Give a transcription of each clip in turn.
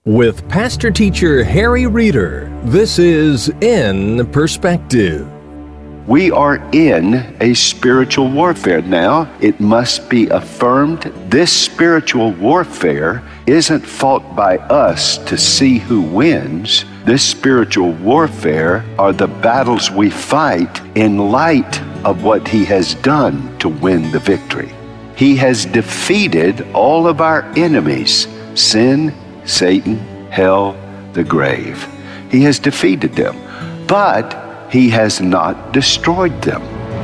With Pastor Teacher Harry Reeder, this is In Perspective. We are in a spiritual warfare now. It must be affirmed. This spiritual warfare isn't fought by us to see who wins. This spiritual warfare are the battles we fight in light of what He has done to win the victory. He has defeated all of our enemies, sin, Satan, hell, the grave. He has defeated them, but He has not destroyed them.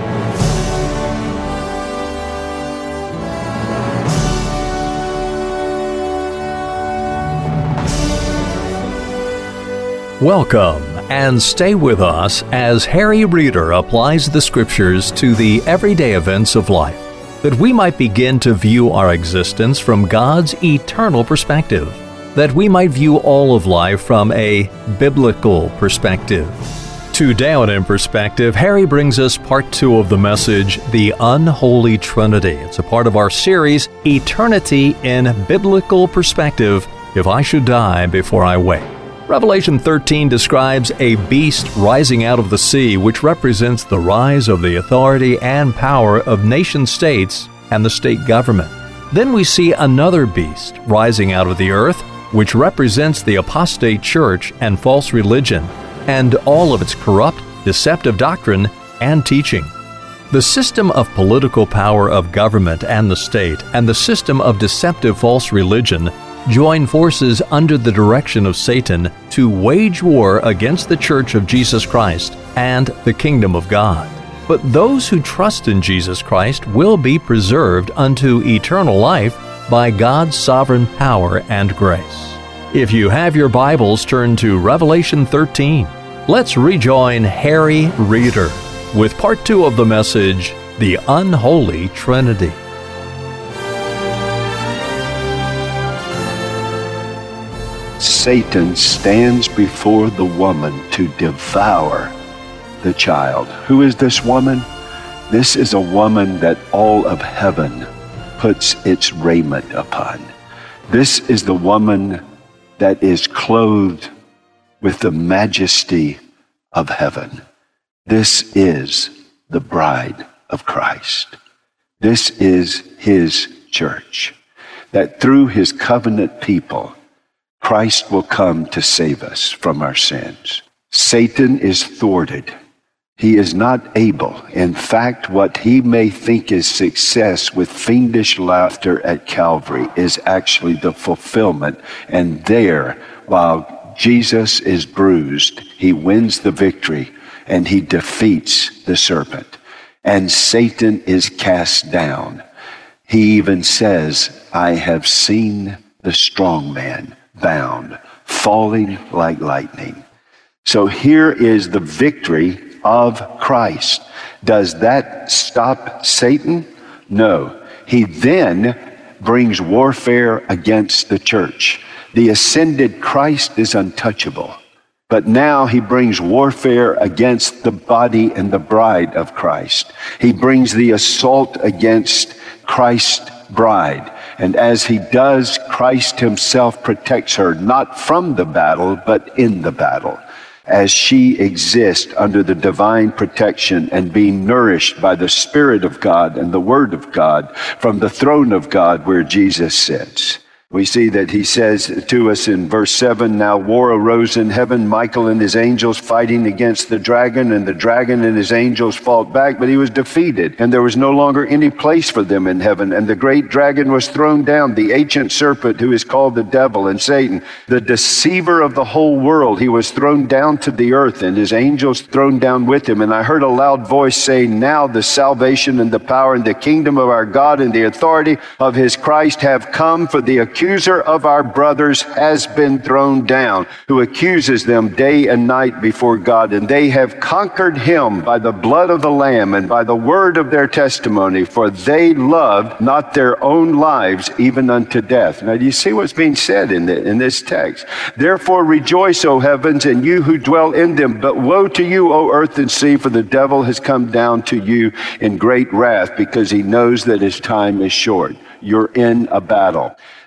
Welcome, and stay with us as Harry Reeder applies the Scriptures to the everyday events of life, that we might begin to view our existence from God's eternal perspective, that we might view all of life from a biblical perspective. Today on In Perspective, Harry brings us part 2 of the message, The Unholy Trinity. It's a part of our series, Eternity in Biblical Perspective, If I Should Die Before I Wake. Revelation 13 describes a beast rising out of the sea, which represents the rise of the authority and power of nation-states and the state government. Then we see another beast rising out of the earth, which represents the apostate church and false religion, and all of its corrupt, deceptive doctrine and teaching. The system of political power of government and the state, and the system of deceptive false religion join forces under the direction of Satan to wage war against the Church of Jesus Christ and the kingdom of God. But those who trust in Jesus Christ will be preserved unto eternal life by God's sovereign power and grace. If you have your Bibles, turn to Revelation 13. Let's rejoin Harry Reeder with part 2 of the message, The Unholy Trinity. Satan stands before the woman to devour the child. Who is this woman? This is a woman that all of heaven puts its raiment upon. This is the woman that is clothed with the majesty of heaven. This is the bride of Christ. This is His church, that through His covenant people, Christ will come to save us from our sins. Satan is thwarted. He is not able. In fact, what he may think is success with fiendish laughter at Calvary is actually the fulfillment. And there, while Jesus is bruised, He wins the victory and He defeats the serpent. And Satan is cast down. He even says, I have seen the strong man bound, falling like lightning. So here is the victory of Christ. Does that stop Satan? No. He then brings warfare against the church. The ascended Christ is untouchable, but now He brings warfare against the body and the bride of Christ. He brings the assault against Christ's bride. And as He does, Christ Himself protects her, not from the battle, but in the battle, as she exists under the divine protection and being nourished by the Spirit of God and the Word of God from the throne of God where Jesus sits. We see that He says to us in verse 7, Now war arose in heaven, Michael and his angels fighting against the dragon, and the dragon and his angels fought back, but he was defeated, and there was no longer any place for them in heaven. And the great dragon was thrown down, the ancient serpent who is called the devil and Satan, the deceiver of the whole world. He was thrown down to the earth, and his angels thrown down with him. And I heard a loud voice saying, Now the salvation and the power and the kingdom of our God and the authority of His Christ have come, for the accuser of our brothers has been thrown down, who accuses them day and night before God. And they have conquered him by the blood of the Lamb and by the word of their testimony, for they loved not their own lives even unto death. Now, do you see what's being said in this text? Therefore rejoice, O heavens, and you who dwell in them. But woe to you, O earth and sea, for the devil has come down to you in great wrath, because he knows that his time is short. You're in a battle.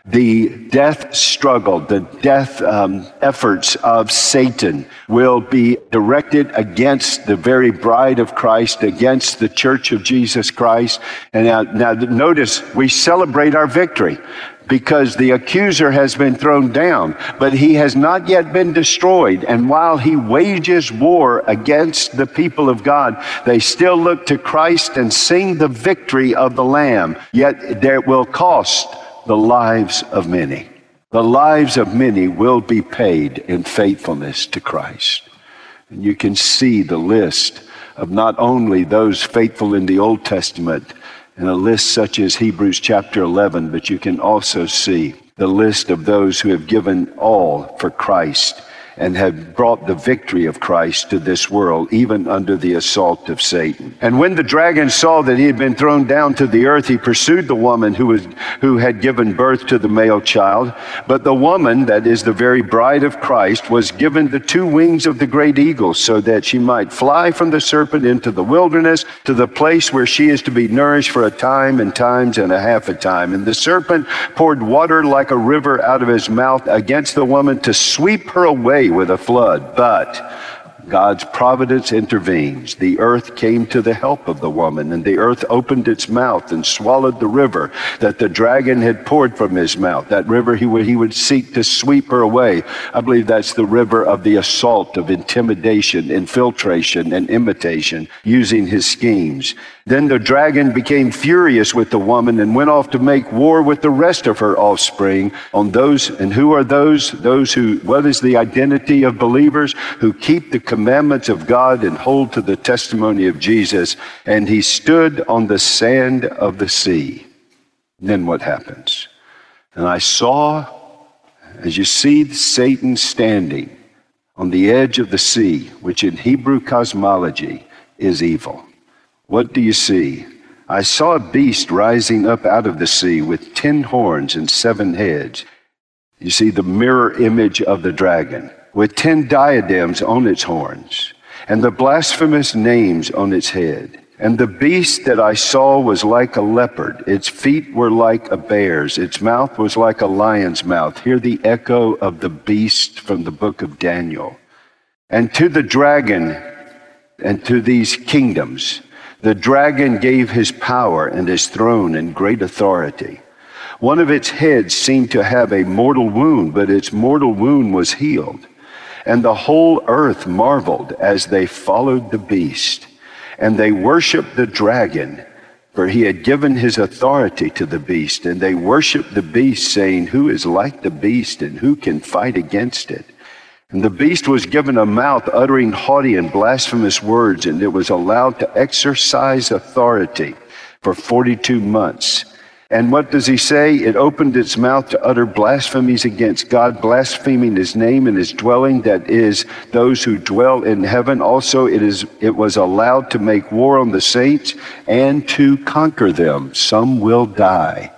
The death struggle, the death efforts of Satan will be directed against the very bride of Christ, against the church of Jesus Christ. And now notice, we celebrate our victory because the accuser has been thrown down, but he has not yet been destroyed. And while he wages war against the people of God, they still look to Christ and sing the victory of the Lamb. Yet there will cost the lives of many. The lives of many will be paid in faithfulness to Christ. And you can see the list of not only those faithful in the Old Testament, in a list such as Hebrews chapter 11, but you can also see the list of those who have given all for Christ and have brought the victory of Christ to this world, even under the assault of Satan. And when the dragon saw that he had been thrown down to the earth, he pursued the woman who had given birth to the male child. But the woman, that is the very bride of Christ, was given the two wings of the great eagle, so that she might fly from the serpent into the wilderness, to the place where she is to be nourished for a time and times and a half a time. And the serpent poured water like a river out of his mouth against the woman to sweep her away with a flood. But God's providence intervenes. The earth came to the help of the woman, and the earth opened its mouth and swallowed the river that the dragon had poured from his mouth. That river he would seek to sweep her away. I believe that's the river of the assault, of intimidation, infiltration, and imitation, using his schemes. Then the dragon became furious with the woman and went off to make war with the rest of her offspring on those. And who are those? Those who, what is the identity of believers? Who keep the commandments of God and hold to the testimony of Jesus. And he stood on the sand of the sea. And then what happens? And I saw, as you see Satan standing on the edge of the sea, which in Hebrew cosmology is evil. What do you see? I saw a beast rising up out of the sea with 10 horns and 7 heads. You see the mirror image of the dragon, with 10 diadems on its horns, and the blasphemous names on its head. And the beast that I saw was like a leopard. Its feet were like a bear's. Its mouth was like a lion's mouth. Hear the echo of the beast from the book of Daniel. And to the dragon and to these kingdoms, the dragon gave his power and his throne and great authority. One of its heads seemed to have a mortal wound, but its mortal wound was healed. And the whole earth marveled as they followed the beast. And they worshiped the dragon, for he had given his authority to the beast. And they worshiped the beast, saying, "Who is like the beast, and who can fight against it?" And the beast was given a mouth uttering haughty and blasphemous words, and it was allowed to exercise authority for 42 months. And what does he say? It opened its mouth to utter blasphemies against God, blaspheming his name and his dwelling, that is, those who dwell in heaven. Also, it was allowed to make war on the saints and to conquer them. Some will die.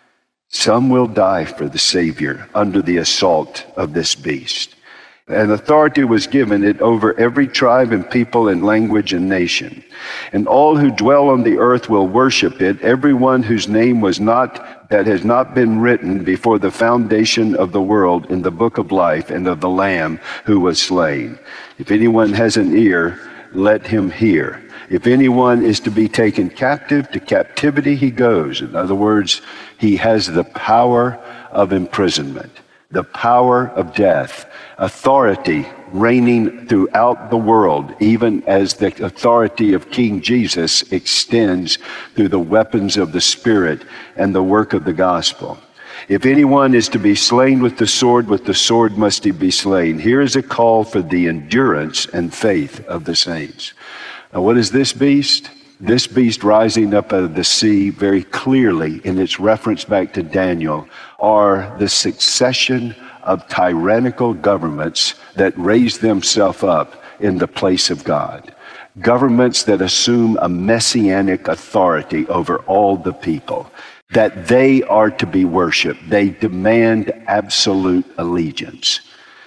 Some will die for the Savior under the assault of this beast. And authority was given it over every tribe and people and language and nation. And all who dwell on the earth will worship it, everyone whose name that has not been written before the foundation of the world in the book of life and of the Lamb who was slain. If anyone has an ear, let him hear. If anyone is to be taken captive, to captivity he goes. In other words, he has the power of imprisonment, the power of death, authority reigning throughout the world, even as the authority of King Jesus extends through the weapons of the Spirit and the work of the gospel. If anyone is to be slain with the sword must he be slain. Here is a call for the endurance and faith of the saints. Now, what is this beast? This beast rising up out of the sea, very clearly in its reference back to Daniel, are the succession of tyrannical governments that raise themselves up in the place of God. Governments that assume a messianic authority over all the people, that they are to be worshiped. They demand absolute allegiance.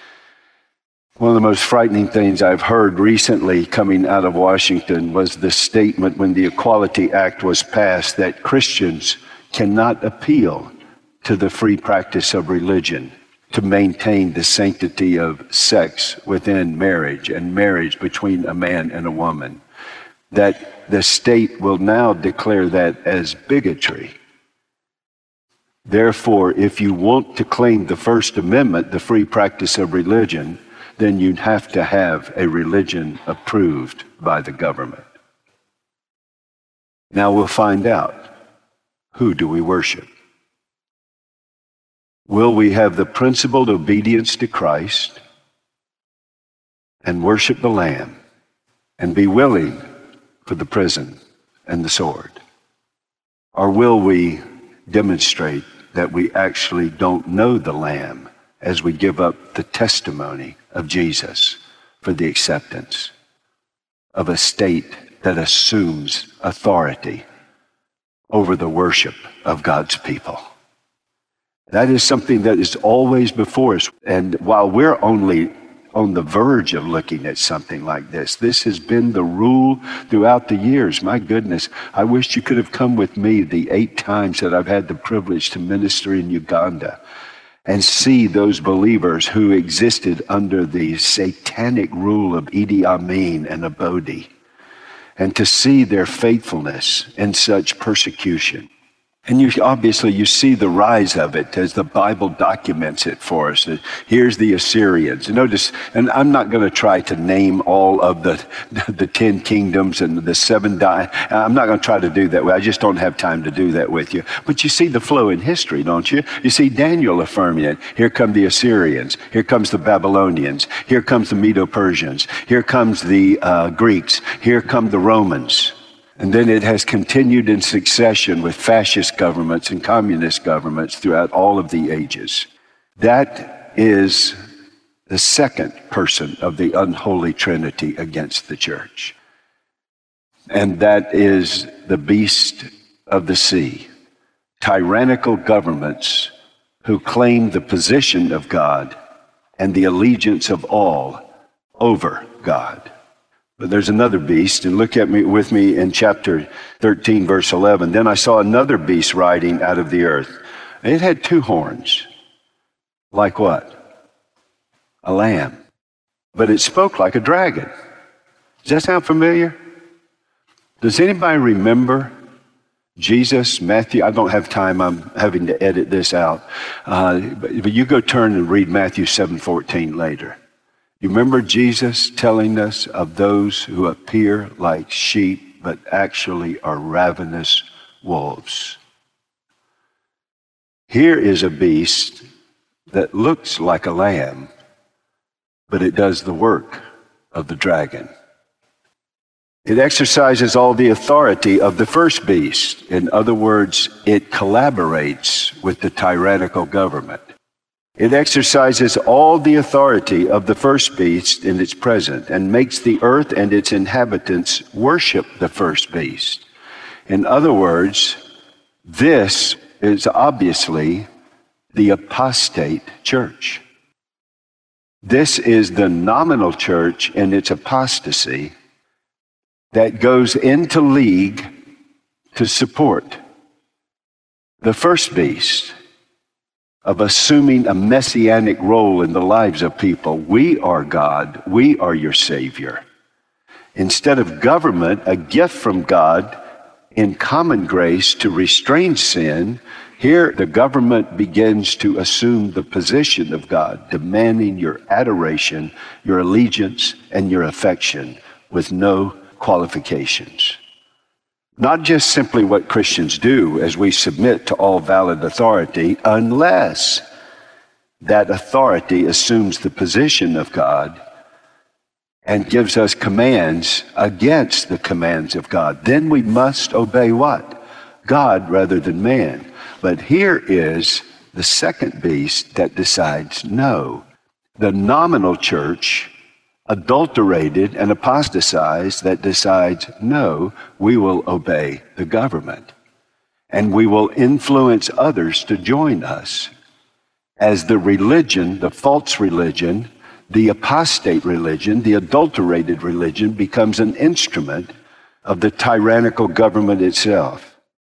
One of the most frightening things I've heard recently coming out of Washington was the statement when the Equality Act was passed that Christians cannot appeal to the free practice of religion to maintain the sanctity of sex within marriage and marriage between a man and a woman, that the state will now declare that as bigotry. Therefore, if you want to claim the First Amendment, the free practice of religion, then you'd have to have a religion approved by the government. Now we'll find out, who do we worship? Will we have the principled obedience to Christ and worship the Lamb and be willing for the prison and the sword? Or will we demonstrate that we actually don't know the Lamb as we give up the testimony of Jesus for the acceptance of a state that assumes authority over the worship of God's people? That is something that is always before us. And while we're only on the verge of looking at something like this has been the rule throughout the years. My goodness, I wish you could have come with me the 8 times that I've had the privilege to minister in Uganda and see those believers who existed under the satanic rule of Idi Amin and Abodi, and to see their faithfulness in such persecution. And you see the rise of it as the Bible documents it for us. Here's the Assyrians. Notice, and I'm not going to try to name all of the 10 kingdoms and the 7 I'm not going to try to do that. I just don't have time to do that with you. But you see the flow in history, don't you? You see Daniel affirming it. Here come the Assyrians. Here comes the Babylonians. Here comes the Medo-Persians. Here comes the Greeks. Here come the Romans. And then it has continued in succession with fascist governments and communist governments throughout all of the ages. That is the second person of the unholy Trinity against the church. And that is the beast of the sea, tyrannical governments who claim the position of God and the allegiance of all over God. But there's another beast, and look with me in chapter 13, verse 11. Then I saw another beast riding out of the earth. It had 2 horns. Like what? A lamb. But it spoke like a dragon. Does that sound familiar? Does anybody remember Jesus, Matthew? I don't have time. I'm having to edit this out. But you go turn and read Matthew 7:14 later. You remember Jesus telling us of those who appear like sheep, but actually are ravenous wolves. Here is a beast that looks like a lamb, but it does the work of the dragon. It exercises all the authority of the first beast. In other words, it collaborates with the tyrannical government. It exercises all the authority of the first beast in its present and makes the earth and its inhabitants worship the first beast. In other words, this is obviously the apostate church. This is the nominal church in its apostasy that goes into league to support the first beast of assuming a messianic role in the lives of people. We are God. We are your Savior. Instead of government, a gift from God in common grace to restrain sin, here the government begins to assume the position of God, demanding your adoration, your allegiance, and your affection with no qualifications. Not just simply what Christians do as we submit to all valid authority, unless that authority assumes the position of God and gives us commands against the commands of God. Then we must obey what? God rather than man. But here is the second beast that decides no. The nominal church, adulterated and apostatized, that decides, no, we will obey the government. And we will influence others to join us as the religion, the false religion, the apostate religion, the adulterated religion becomes an instrument of the tyrannical government itself.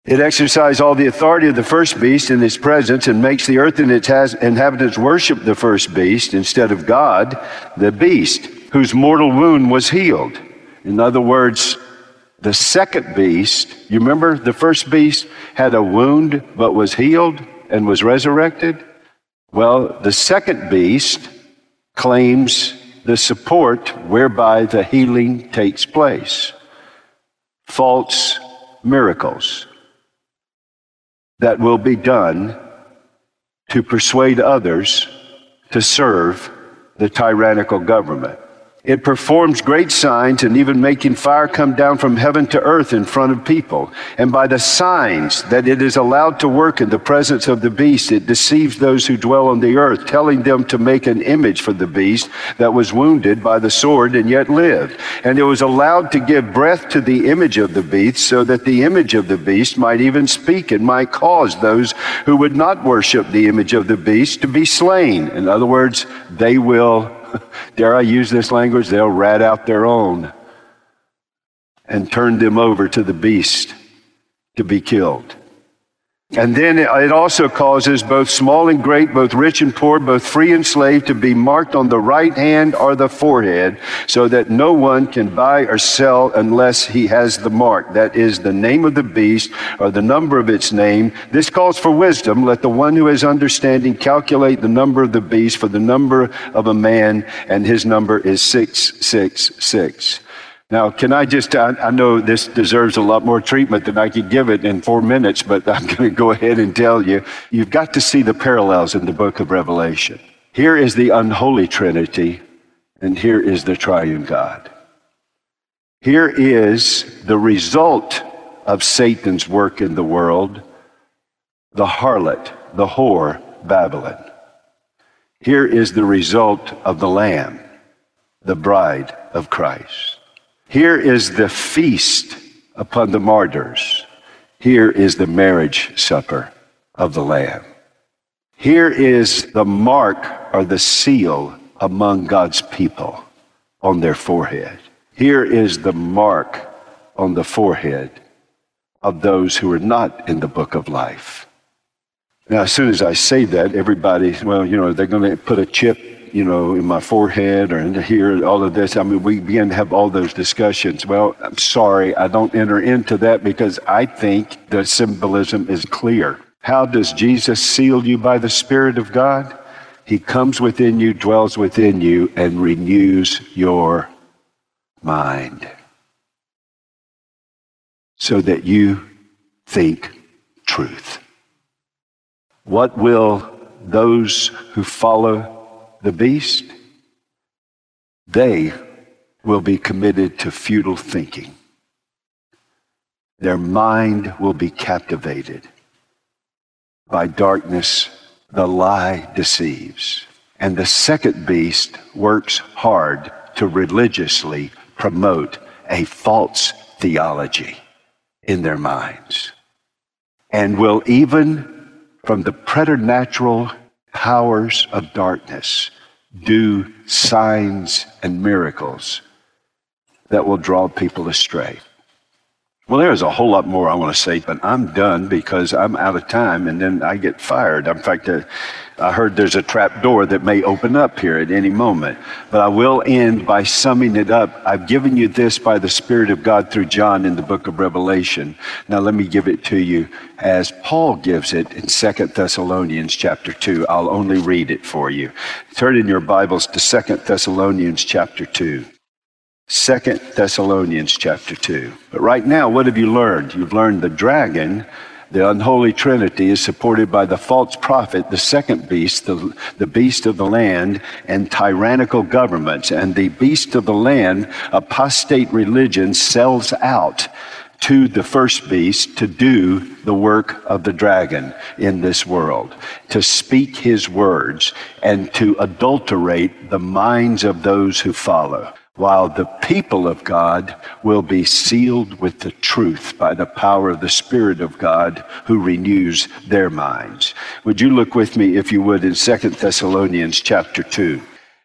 It exercised all the authority of the first beast in its presence and makes the earth and its inhabitants worship the first beast instead of God, the beast, whose mortal wound was healed. In other words, the second beast, you remember the first beast had a wound but was healed and was resurrected? Well, the second beast claims the support whereby the healing takes place. False miracles that will be done to persuade others to serve the tyrannical government. It performs great signs and even making fire come down from heaven to earth in front of people. And by the signs that it is allowed to work in the presence of the beast, it deceives those who dwell on the earth, telling them to make an image for the beast that was wounded by the sword and yet lived. And it was allowed to give breath to the image of the beast, so that the image of the beast might even speak and might cause those who would not worship the image of the beast to be slain. In other words, they will, dare I use this language, they'll rat out their own and turn them over to the beast to be killed. And then it also causes both small and great, both rich and poor, both free and slave, to be marked on the right hand or the forehead, so that no one can buy or sell unless he has the mark. That is the name of the beast or the number of its name. This calls for wisdom. Let the one who has understanding calculate the number of the beast, for the number of a man, and his number is 666. Now, can I just, I know this deserves a lot more treatment than I could give it in 4 minutes, but I'm going to go ahead and tell you, you've got to see the parallels in the book of Revelation. Here is the unholy Trinity, and here is the triune God. Here is the result of Satan's work in the world, the harlot, the whore, Babylon. Here is the result of the Lamb, the bride of Christ. Here is the feast upon the martyrs. Here is the marriage supper of the Lamb. Here is the mark or the seal among God's people on their forehead. Here is the mark on the forehead of those who are not in the book of life. Now, as soon as I say that, everybody, well, they're going to put a chip in my forehead or in here, all of this. I mean, we begin to have all those discussions. Well, I'm sorry, I don't enter into that because I think the symbolism is clear. How does Jesus seal you by the Spirit of God? He comes within you, dwells within you, and renews your mind so that you think truth. What will those who follow the beast? They will be committed to futile thinking. Their mind will be captivated by darkness. The lie deceives. And the second beast works hard to religiously promote a false theology in their minds, and will even, from the preternatural powers of darkness, do signs and miracles that will draw people astray. Well, there's a whole lot more I want to say, but I'm done because I'm out of time and then I get fired. In fact, I heard there's a trap door that may open up here at any moment. But I will end by summing it up. I've given you this by the Spirit of God through John in the book of Revelation. Now let me give it to you as Paul gives it in 2 Thessalonians chapter 2. I'll only read it for you. Turn in your Bibles to 2 Thessalonians chapter 2. 2 Thessalonians chapter 2. But right now, what have you learned? You've learned the dragon, the unholy trinity, is supported by the false prophet, the second beast, the beast of the land, and tyrannical governments. And the beast of the land, apostate religion, sells out to the first beast to do the work of the dragon in this world, to speak his words and to adulterate the minds of those who follow, while the people of God will be sealed with the truth by the power of the Spirit of God who renews their minds. Would you look with me, if you would, in 2 Thessalonians chapter 2.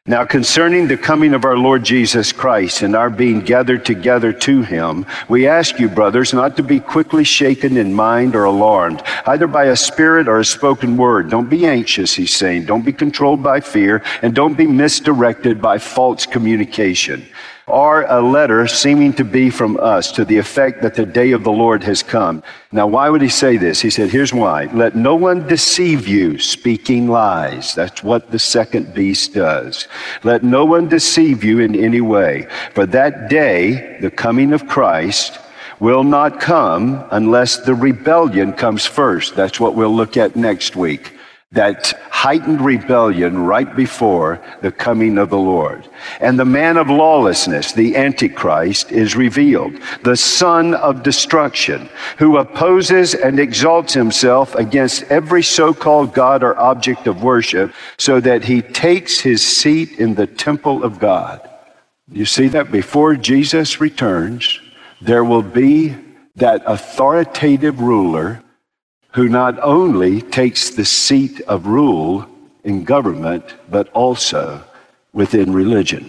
Now concerning the coming of our Lord Jesus Christ and our being gathered together to him, we ask you, brothers, not to be quickly shaken in mind or alarmed, either by a spirit or a spoken word. Don't be anxious, he's saying. Don't be controlled by fear, and don't be misdirected by false communication, or a letter seeming to be from us to the effect that the day of the Lord has come. Now, why would he say this? He said, here's why. Let no one deceive you, speaking lies. That's what the second beast does. Let no one deceive you in any way. For that day, the coming of Christ, will not come unless the rebellion comes first. That's what we'll look at next week. That heightened rebellion right before the coming of the Lord. And the man of lawlessness, the Antichrist, is revealed, the son of destruction, who opposes and exalts himself against every so-called God or object of worship, so that he takes his seat in the temple of God. You see that before Jesus returns, there will be that authoritative ruler who not only takes the seat of rule in government, but also within religion.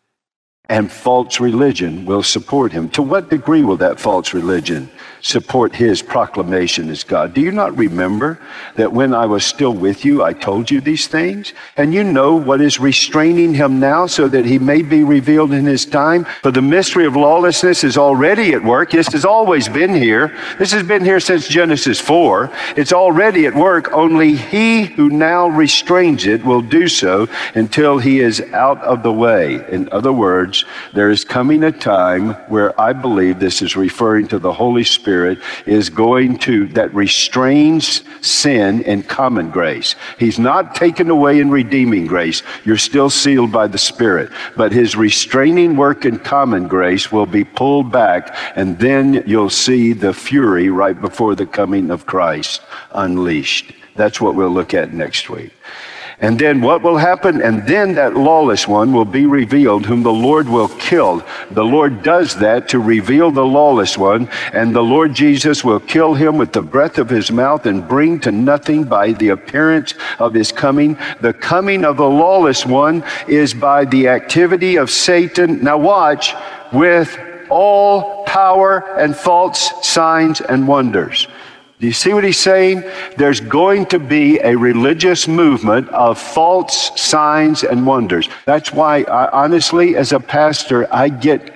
And false religion will support him. To what degree will that false religion support his proclamation as God? Do you not remember that when I was still with you, I told you these things? And you know what is restraining him now, so that he may be revealed in his time? For the mystery of lawlessness is already at work. This has always been here. This has been here since Genesis 4. It's already at work. Only he who now restrains it will do so until he is out of the way. In other words, there is coming a time where I believe this is referring to the Holy Spirit is going to, that restrains sin in common grace. He's not taken away in redeeming grace. You're still sealed by the Spirit. But his restraining work in common grace will be pulled back, and then you'll see the fury right before the coming of Christ unleashed. That's what we'll look at next week. And then what will happen? And then that lawless one will be revealed, whom the Lord will kill. The Lord does that to reveal the lawless one, and the Lord Jesus will kill him with the breath of his mouth and bring to nothing by the appearance of his coming. The coming of the lawless one is by the activity of Satan. Now watch, with all power and false signs and wonders. Do you see what he's saying? There's going to be a religious movement of false signs and wonders. That's why, honestly, as a pastor, I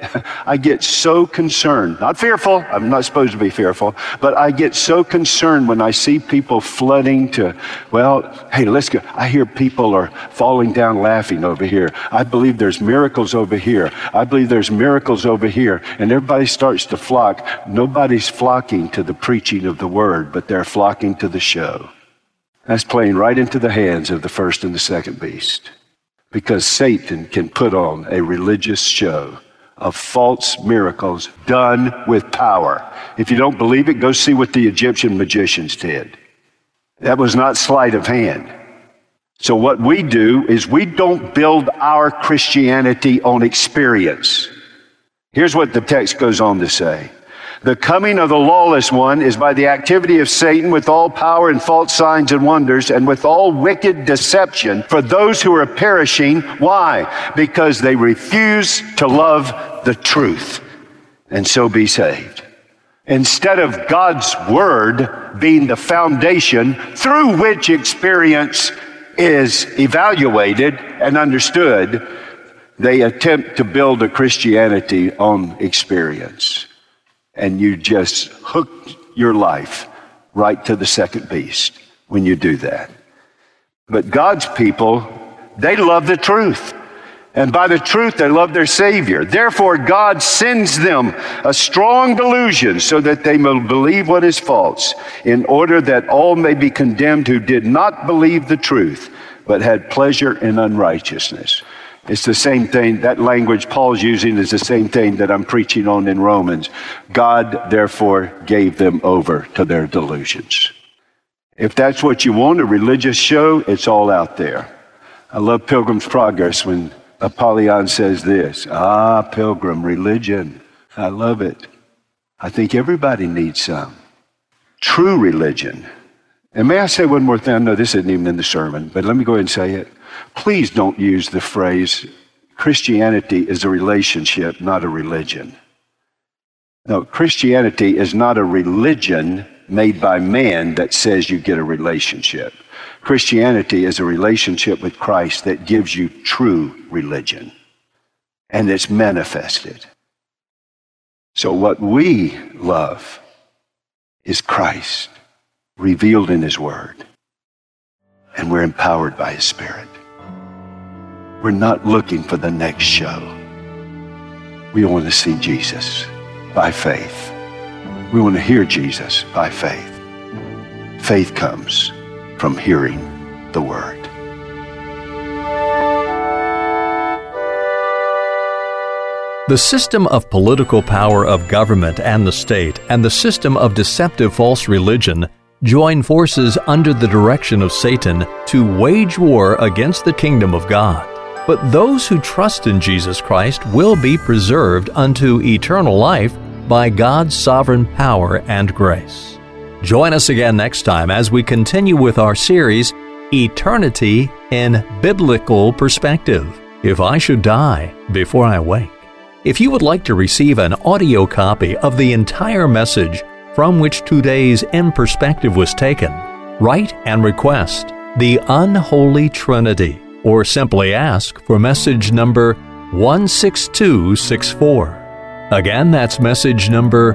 get so concerned. Not fearful. I'm not supposed to be fearful. But I get so concerned when I see people flooding to, well, hey, let's go. I hear people are falling down laughing over here. I believe there's miracles over here. I believe there's miracles over here. And everybody starts to flock. Nobody's flocking to the preaching of the word, but they're flocking to the show. That's playing right into the hands of the first and the second beast, because Satan can put on a religious show of false miracles done with power. If you don't believe it, go see what the Egyptian magicians did. That was not sleight of hand. So what we do is we don't build our Christianity on experience. Here's what the text goes on to say. The coming of the lawless one is by the activity of Satan with all power and false signs and wonders and with all wicked deception for those who are perishing. Why? Because they refuse to love the truth and so be saved. Instead of God's word being the foundation through which experience is evaluated and understood, they attempt to build a Christianity on experience. And you just hook your life right to the second beast when you do that. But God's people, they love the truth. And by the truth, they love their Savior. Therefore, God sends them a strong delusion so that they may believe what is false, in order that all may be condemned who did not believe the truth, but had pleasure in unrighteousness. It's the same thing, that language Paul's using is the same thing that I'm preaching on in Romans. God, therefore, gave them over to their delusions. If that's what you want, a religious show, it's all out there. I love Pilgrim's Progress when Apollyon says this, Pilgrim, religion. I love it. I think everybody needs some. True religion. And may I say one more thing? I know this isn't even in the sermon, but let me go ahead and say it. Please don't use the phrase, Christianity is a relationship, not a religion. No, Christianity is not a religion made by man that says you get a relationship. Christianity is a relationship with Christ that gives you true religion, and it's manifested. So what we love is Christ revealed in His Word, and we're empowered by His Spirit. We're not looking for the next show. We want to see Jesus by faith. We want to hear Jesus by faith. Faith comes from hearing the Word. The system of political power of government and the state and the system of deceptive false religion join forces under the direction of Satan to wage war against the kingdom of God. But those who trust in Jesus Christ will be preserved unto eternal life by God's sovereign power and grace. Join us again next time as we continue with our series, Eternity in Biblical Perspective. If I should die before I wake. If you would like to receive an audio copy of the entire message from which today's In Perspective was taken, write and request The Unholy Trinity, or simply ask for message number 16264. Again, that's message number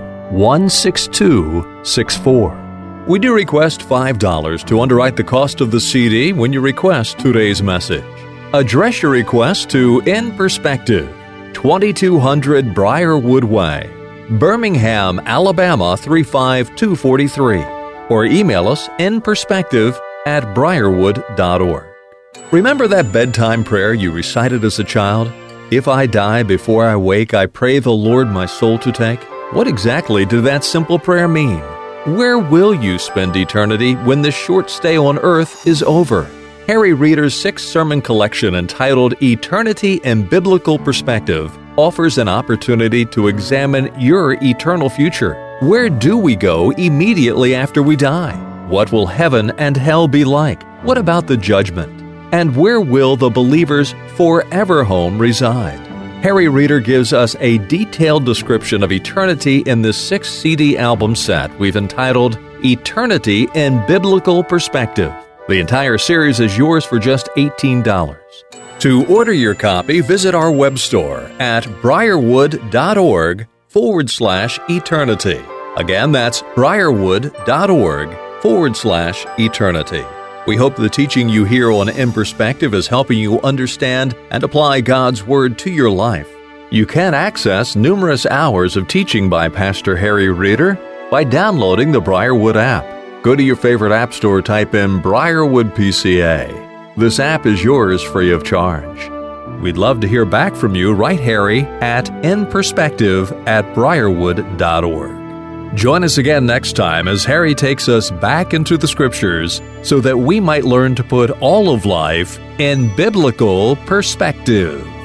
16264. We do request $5 to underwrite the cost of the CD when you request today's message. Address your request to In Perspective, 2200 Briarwood Way, Birmingham, Alabama 35243, or email us inperspective@briarwood.org. Remember that bedtime prayer you recited as a child? If I die before I wake, I pray the Lord my soul to take. What exactly did that simple prayer mean? Where will you spend eternity when this short stay on earth is over? Harry Reeder's 6-sermon collection entitled Eternity in Biblical Perspective offers an opportunity to examine your eternal future. Where do we go immediately after we die? What will heaven and hell be like? What about the judgment? And where will the believer's forever home reside? Harry Reeder gives us a detailed description of eternity in this 6-CD album set we've entitled Eternity in Biblical Perspective. The entire series is yours for just $18. To order your copy, visit our web store at briarwood.org/eternity. Again, that's briarwood.org/eternity. We hope the teaching you hear on In Perspective is helping you understand and apply God's Word to your life. You can access numerous hours of teaching by Pastor Harry Reeder by downloading the Briarwood app. Go to your favorite app store, type in Briarwood PCA. This app is yours free of charge. We'd love to hear back from you. Write Harry at inperspective@briarwood.org. Join us again next time as Harry takes us back into the Scriptures so that we might learn to put all of life in biblical perspective.